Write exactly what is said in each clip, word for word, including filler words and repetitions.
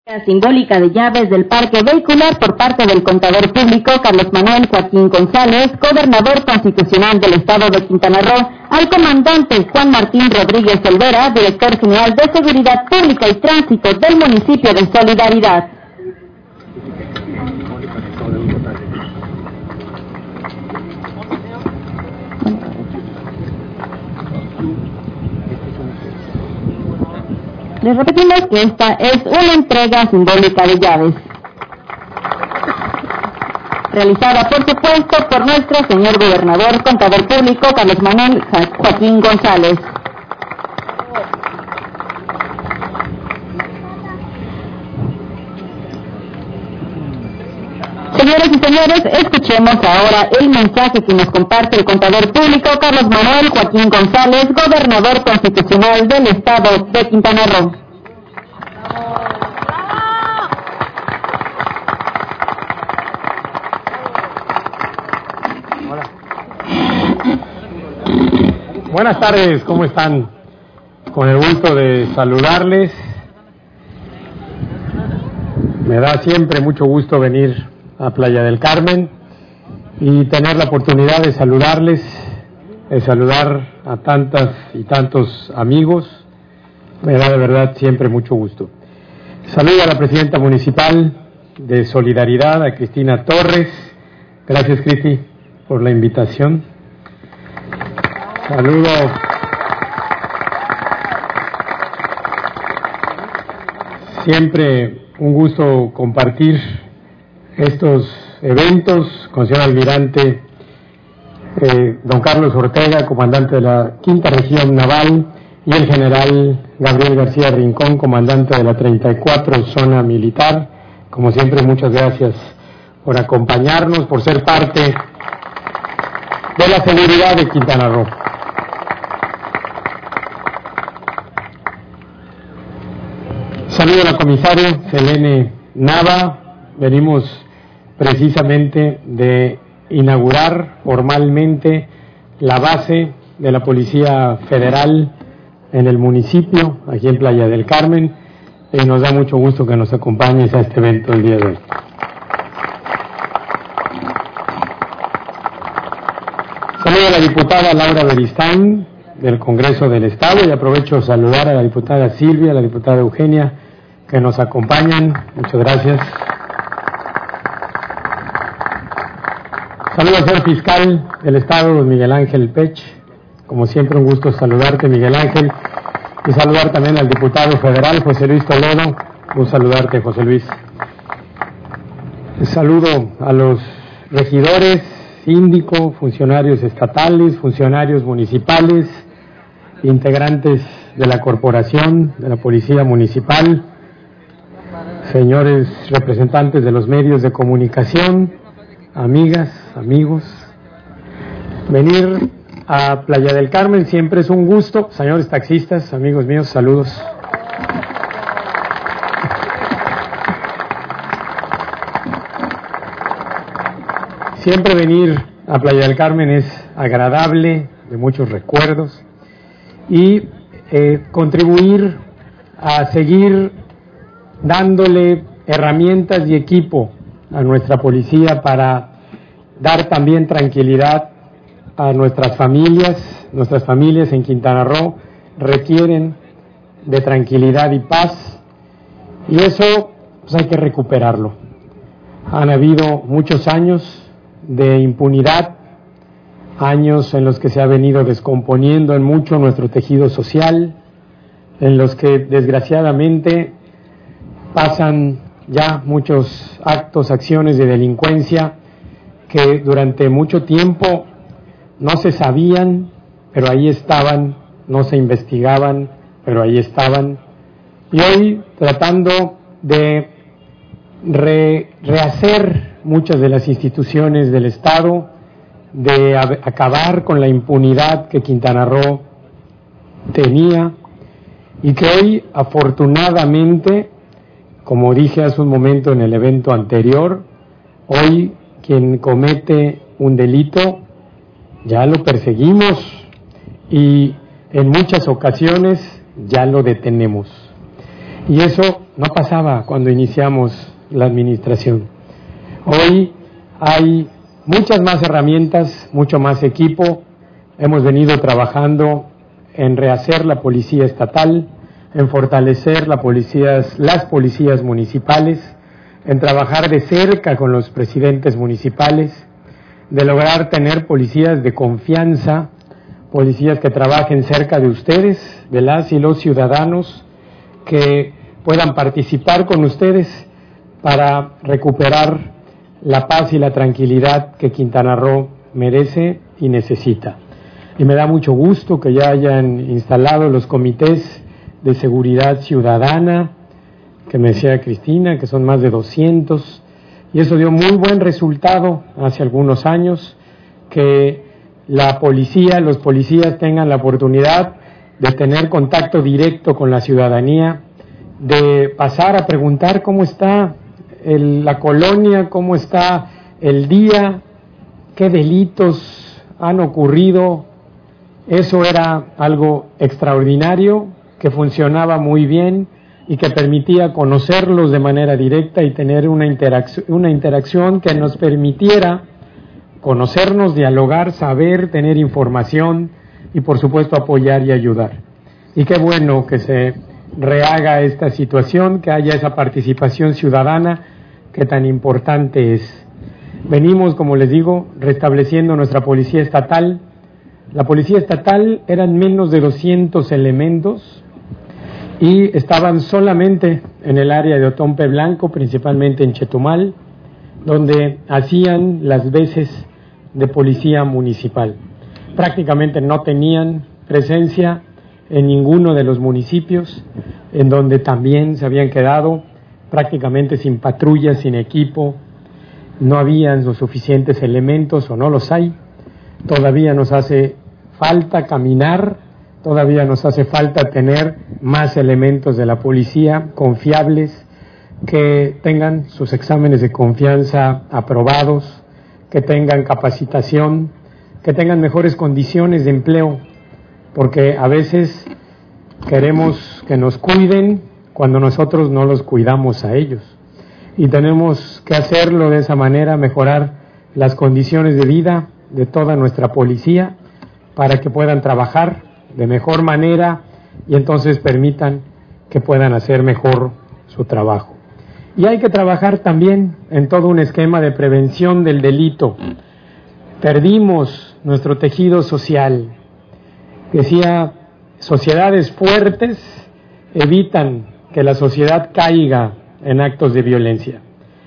Simbólica de llaves del parque vehicular por parte del contador público Carlos Manuel Joaquín González, gobernador constitucional del estado de Quintana Roo, al comandante Juan Martín Rodríguez Olvera, director general de Seguridad Pública y Tránsito del municipio de Solidaridad. Les repetimos que esta es una entrega simbólica de llaves, realizada por supuesto por nuestro señor gobernador, contador público Carlos Manuel Joaquín González. Señoras y señores, escuchemos ahora el mensaje que nos comparte el contador público Carlos Manuel Joaquín González, gobernador constitucional del estado de Quintana Roo. Hola. Buenas tardes, ¿cómo están? Con el gusto de saludarles. Me da siempre mucho gusto venir a Playa del Carmen y tener la oportunidad de saludarles, de saludar a tantas y tantos amigos. Me da de verdad siempre mucho gusto. Saludo a la presidenta municipal de Solidaridad, a Cristina Torres. Gracias, Cristi, por la invitación. Saludo siempre un gusto compartir estos eventos con el señor almirante eh, don Carlos Ortega, comandante de la quinta región naval, y el general Gabriel García Rincón, comandante de la treinta y cuatro zona militar. Como siempre, muchas gracias por acompañarnos, por ser parte de la seguridad de Quintana Roo. Saludo a la comisaria Selene Nava. Venimos precisamente de inaugurar formalmente la base de la Policía Federal en el municipio, aquí en Playa del Carmen, y nos da mucho gusto que nos acompañes a este evento el día de hoy. Saludo a la diputada Laura Beristain del Congreso del Estado, y aprovecho saludar a la diputada Silvia, a la diputada Eugenia, que nos acompañan. Muchas gracias. Saludos al señor fiscal del Estado, don Miguel Ángel Pech. Como siempre, un gusto saludarte, Miguel Ángel. Y saludar también al diputado federal, José Luis Toledo. Un saludarte, José Luis. Saludo a los regidores, síndico, funcionarios estatales, funcionarios municipales, integrantes de la corporación, de la Policía Municipal, señores representantes de los medios de comunicación, amigas, amigos. Venir a Playa del Carmen siempre es un gusto. Señores taxistas, amigos míos, saludos. Siempre venir a Playa del Carmen es agradable, de muchos recuerdos, y eh, contribuir a seguir dándole herramientas y equipo a nuestra policía para dar también tranquilidad a nuestras familias. Nuestras familias en Quintana Roo requieren de tranquilidad y paz, y eso pues hay que recuperarlo. Han habido muchos años de impunidad, años en los que se ha venido descomponiendo en mucho nuestro tejido social, en los que desgraciadamente pasan ya muchos actos, acciones de delincuencia que durante mucho tiempo no se sabían, pero ahí estaban, no se investigaban, pero ahí estaban. Y hoy, tratando de re, rehacer muchas de las instituciones del Estado, de a, acabar con la impunidad que Quintana Roo tenía, y que hoy, afortunadamente, como dije hace un momento en el evento anterior, hoy quien comete un delito ya lo perseguimos y en muchas ocasiones ya lo detenemos. Y eso no pasaba cuando iniciamos la administración. Hoy hay muchas más herramientas, mucho más equipo. Hemos venido trabajando en rehacer la policía estatal, en fortalecer la policías, las policías municipales, en trabajar de cerca con los presidentes municipales, de lograr tener policías de confianza, policías que trabajen cerca de ustedes, de las y los ciudadanos, que puedan participar con ustedes para recuperar la paz y la tranquilidad que Quintana Roo merece y necesita. Y me da mucho gusto que ya hayan instalado los comités de seguridad ciudadana, que me decía Cristina, que son más de doscientos, y eso dio muy buen resultado hace algunos años, que la policía, los policías tengan la oportunidad de tener contacto directo con la ciudadanía, de pasar a preguntar cómo está el, la colonia, cómo está el día, qué delitos han ocurrido. Eso era algo extraordinario, que funcionaba muy bien y que permitía conocerlos de manera directa y tener una interacción, una interacción que nos permitiera conocernos, dialogar, saber, tener información y por supuesto apoyar y ayudar. Y qué bueno que se rehaga esta situación, que haya esa participación ciudadana que tan importante es. Venimos, como les digo, restableciendo nuestra policía estatal. La policía estatal eran menos de doscientos elementos y estaban solamente en el área de Otompe Blanco, principalmente en Chetumal, donde hacían las veces de policía municipal. Prácticamente no tenían presencia en ninguno de los municipios, en donde también se habían quedado prácticamente sin patrullas, sin equipo, no habían los suficientes elementos o no los hay. Todavía nos hace falta caminar, todavía nos hace falta tener más elementos de la policía confiables, que tengan sus exámenes de confianza aprobados, que tengan capacitación, que tengan mejores condiciones de empleo, porque a veces queremos que nos cuiden cuando nosotros no los cuidamos a ellos. Y tenemos que hacerlo de esa manera, mejorar las condiciones de vida de toda nuestra policía para que puedan trabajar de mejor manera y entonces permitan que puedan hacer mejor su trabajo. Y hay que trabajar también en todo un esquema de prevención del delito. Perdimos nuestro tejido social. Decía, sociedades fuertes evitan que la sociedad caiga en actos de violencia.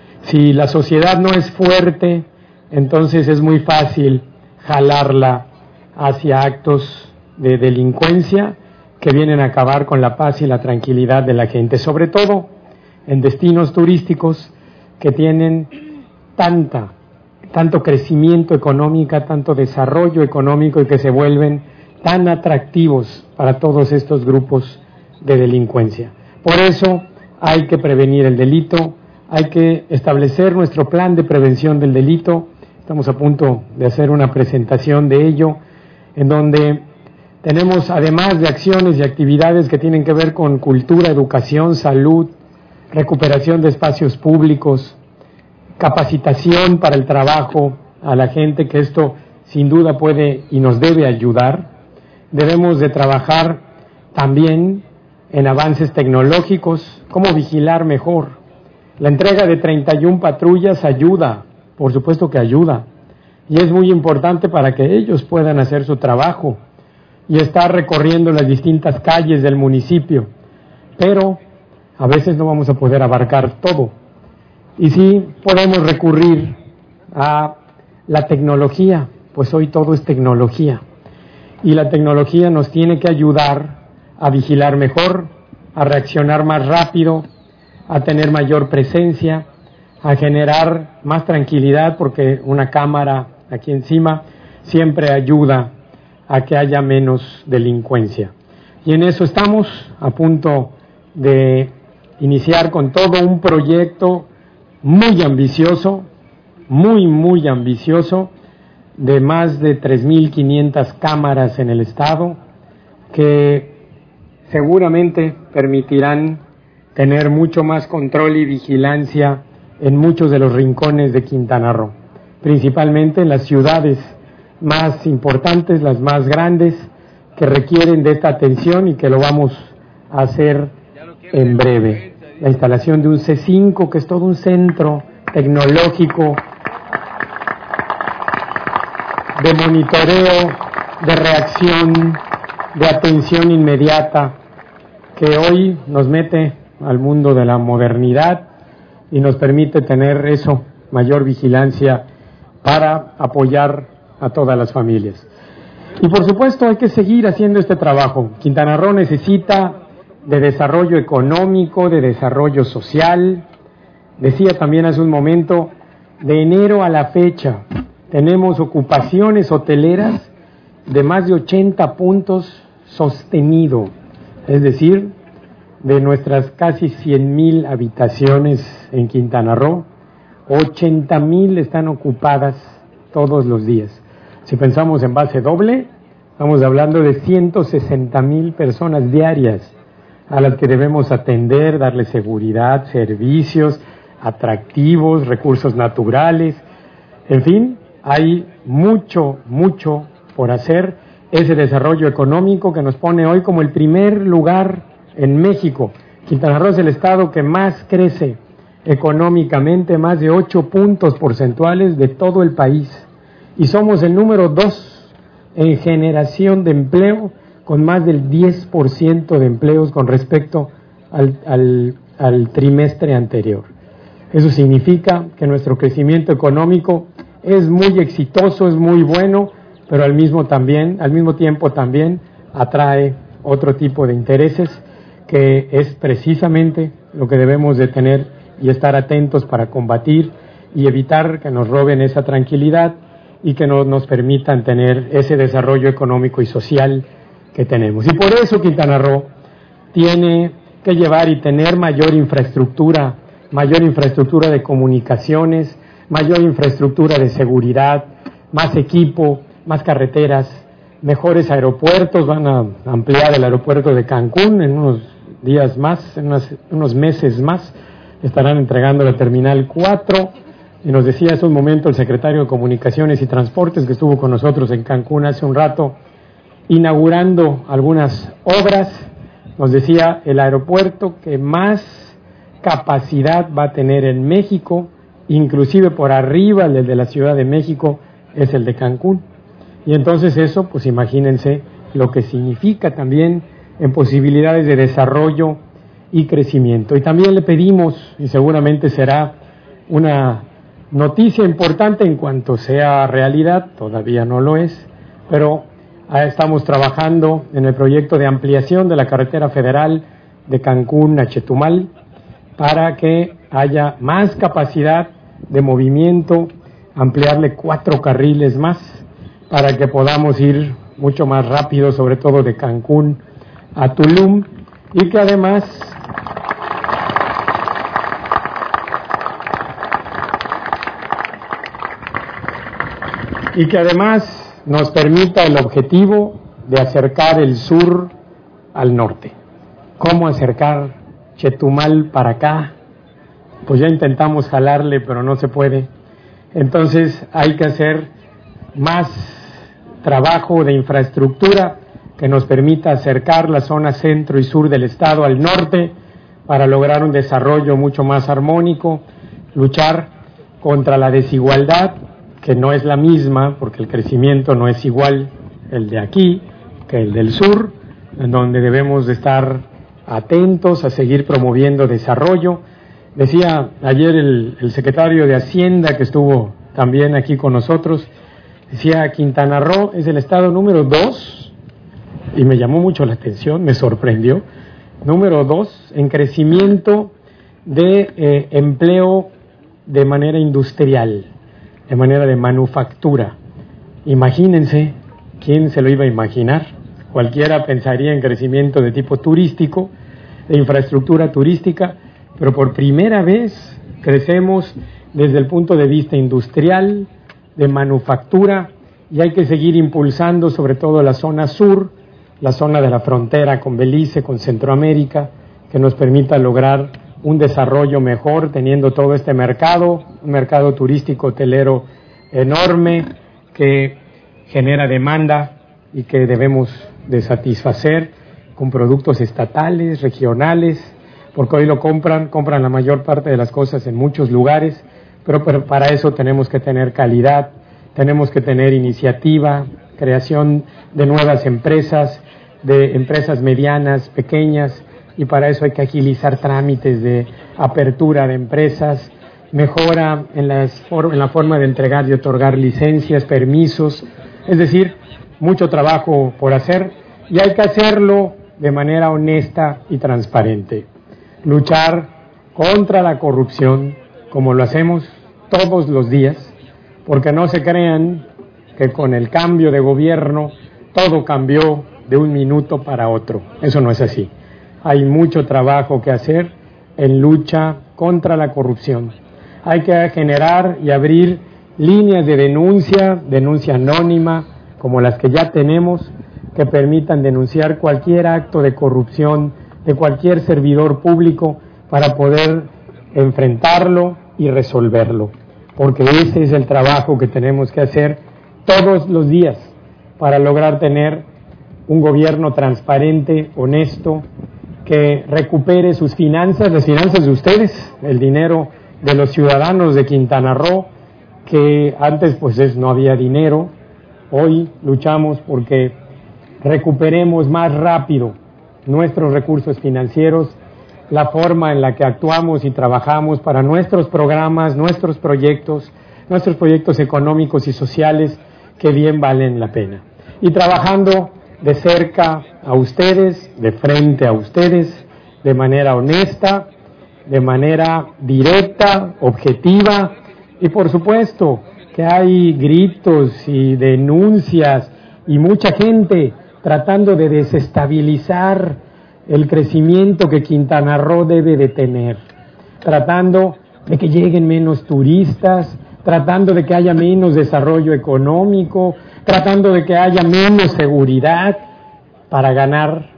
Si la sociedad no es fuerte, entonces es muy fácil jalarla hacia actos de delincuencia que vienen a acabar con la paz y la tranquilidad de la gente, sobre todo en destinos turísticos que tienen tanta, tanto crecimiento económico, tanto desarrollo económico y que se vuelven tan atractivos para todos estos grupos de delincuencia. Por eso hay que prevenir el delito, hay que establecer nuestro plan de prevención del delito. Estamos a punto de hacer una presentación de ello, en donde tenemos, además de acciones y actividades que tienen que ver con cultura, educación, salud, recuperación de espacios públicos, capacitación para el trabajo a la gente, que esto sin duda puede y nos debe ayudar. Debemos de trabajar también en avances tecnológicos, cómo vigilar mejor. La entrega de treinta y una patrullas ayuda, por supuesto que ayuda, y es muy importante para que ellos puedan hacer su trabajo y estar recorriendo las distintas calles del municipio, pero a veces no vamos a poder abarcar todo, y sí podemos recurrir a la tecnología, pues hoy todo es tecnología, y la tecnología nos tiene que ayudar a vigilar mejor, a reaccionar más rápido, a tener mayor presencia, a generar más tranquilidad, porque una cámara aquí encima siempre ayuda a que haya menos delincuencia. Y en eso estamos a punto de iniciar con todo un proyecto muy ambicioso, muy, muy ambicioso, de más de tres mil quinientas cámaras en el estado, que seguramente permitirán tener mucho más control y vigilancia en muchos de los rincones de Quintana Roo, principalmente en las ciudades más importantes, las más grandes, que requieren de esta atención y que lo vamos a hacer en breve. La instalación de un C cinco, que es todo un centro tecnológico de monitoreo, de reacción, de atención inmediata, que hoy nos mete al mundo de la modernidad y nos permite tener eso, mayor vigilancia para apoyar a todas las familias. Y por supuesto hay que seguir haciendo este trabajo. Quintana Roo necesita de desarrollo económico, de desarrollo social. Decía también hace un momento, de enero a la fecha tenemos ocupaciones hoteleras de más de ochenta puntos sostenido, es decir, de nuestras casi cien mil habitaciones en Quintana Roo, ochenta mil están ocupadas todos los días. Si pensamos en base doble, estamos hablando de ciento sesenta mil personas diarias a las que debemos atender, darles seguridad, servicios, atractivos, recursos naturales. En fin, hay mucho, mucho por hacer. Ese desarrollo económico que nos pone hoy como el primer lugar en México. Quintana Roo es el estado que más crece económicamente, más de ocho puntos porcentuales de todo el país. Y somos el número dos en generación de empleo, con más del diez por ciento de empleos con respecto al, al, al trimestre anterior. Eso significa que nuestro crecimiento económico es muy exitoso, es muy bueno, pero al mismo, también, al mismo tiempo también atrae otro tipo de intereses, que es precisamente lo que debemos de tener y estar atentos para combatir y evitar que nos roben esa tranquilidad y que no nos permitan tener ese desarrollo económico y social que tenemos. Y por eso Quintana Roo tiene que llevar y tener mayor infraestructura, mayor infraestructura de comunicaciones, mayor infraestructura de seguridad, más equipo, más carreteras, mejores aeropuertos. Van a ampliar el aeropuerto de Cancún en unos días más, en unos, unos meses más, estarán entregando la Terminal cuatro. Y nos decía hace un momento el secretario de Comunicaciones y Transportes, que estuvo con nosotros en Cancún hace un rato, inaugurando algunas obras, nos decía el aeropuerto que más capacidad va a tener en México, inclusive por arriba del de la Ciudad de México, es el de Cancún. Y entonces eso, pues imagínense lo que significa también en posibilidades de desarrollo y crecimiento. Y también le pedimos, y seguramente será una noticia importante en cuanto sea realidad, todavía no lo es, pero estamos trabajando en el proyecto de ampliación de la carretera federal de Cancún a Chetumal para que haya más capacidad de movimiento, ampliarle cuatro carriles más para que podamos ir mucho más rápido, sobre todo de Cancún a Tulum, y que además y que además nos permita el objetivo de acercar el sur al norte. ¿Cómo acercar Chetumal para acá? Pues ya intentamos jalarle, pero no se puede. Entonces hay que hacer más trabajo de infraestructura que nos permita acercar la zona centro y sur del estado al norte para lograr un desarrollo mucho más armónico, luchar contra la desigualdad, que no es la misma, porque el crecimiento no es igual el de aquí que el del sur, en donde debemos de estar atentos a seguir promoviendo desarrollo. Decía ayer el, el secretario de Hacienda, que estuvo también aquí con nosotros, decía Quintana Roo es el estado número dos, y me llamó mucho la atención, me sorprendió, número dos en crecimiento de eh, empleo de manera industrial, de manera de manufactura. Imagínense, ¿quién se lo iba a imaginar? Cualquiera pensaría en crecimiento de tipo turístico, de infraestructura turística, pero por primera vez crecemos desde el punto de vista industrial, de manufactura, y hay que seguir impulsando sobre todo la zona sur, la zona de la frontera con Belice, con Centroamérica, que nos permita lograr un desarrollo mejor, teniendo todo este mercado, un mercado turístico hotelero enorme que genera demanda y que debemos de satisfacer con productos estatales, regionales, porque hoy lo compran, compran la mayor parte de las cosas en muchos lugares, pero, pero para eso tenemos que tener calidad, tenemos que tener iniciativa, creación de nuevas empresas, de empresas medianas, pequeñas, y para eso hay que agilizar trámites de apertura de empresas, mejora en, las, en la forma de entregar y otorgar licencias, permisos, es decir, mucho trabajo por hacer y hay que hacerlo de manera honesta y transparente. Luchar contra la corrupción como lo hacemos todos los días, porque no se crean que con el cambio de gobierno todo cambió de un minuto para otro. Eso no es así. Hay mucho trabajo que hacer en lucha contra la corrupción. Hay que generar y abrir líneas de denuncia, denuncia anónima, como las que ya tenemos, que permitan denunciar cualquier acto de corrupción de cualquier servidor público para poder enfrentarlo y resolverlo. Porque ese es el trabajo que tenemos que hacer todos los días para lograr tener un gobierno transparente, honesto, que recupere sus finanzas, las finanzas de ustedes, el dinero de los ciudadanos de Quintana Roo, que antes pues es, no había dinero. Hoy luchamos porque recuperemos más rápido nuestros recursos financieros, la forma en la que actuamos y trabajamos para nuestros programas, nuestros proyectos, nuestros proyectos económicos y sociales que bien valen la pena. Y trabajando de cerca a ustedes, de frente a ustedes, de manera honesta, de manera directa, objetiva, y por supuesto que hay gritos y denuncias y mucha gente tratando de desestabilizar el crecimiento que Quintana Roo debe de tener, tratando de que lleguen menos turistas, tratando de que haya menos desarrollo económico, tratando de que haya menos seguridad para ganar,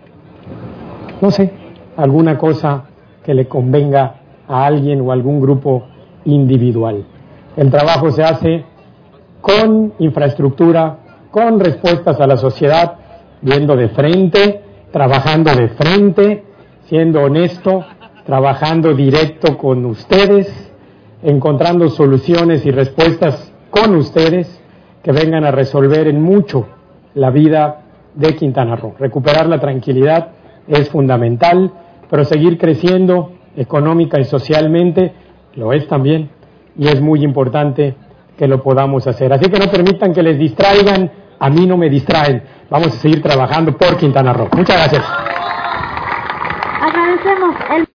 no sé, alguna cosa que le convenga a alguien o a algún grupo individual. El trabajo se hace con infraestructura, con respuestas a la sociedad, viendo de frente, trabajando de frente, siendo honesto, trabajando directo con ustedes, encontrando soluciones y respuestas con ustedes que vengan a resolver en mucho la vida de Quintana Roo. Recuperar la tranquilidad es fundamental, pero seguir creciendo económica y socialmente lo es también, y es muy importante que lo podamos hacer. Así que no permitan que les distraigan, a mí no me distraen. Vamos a seguir trabajando por Quintana Roo. Muchas gracias. Agradecemos el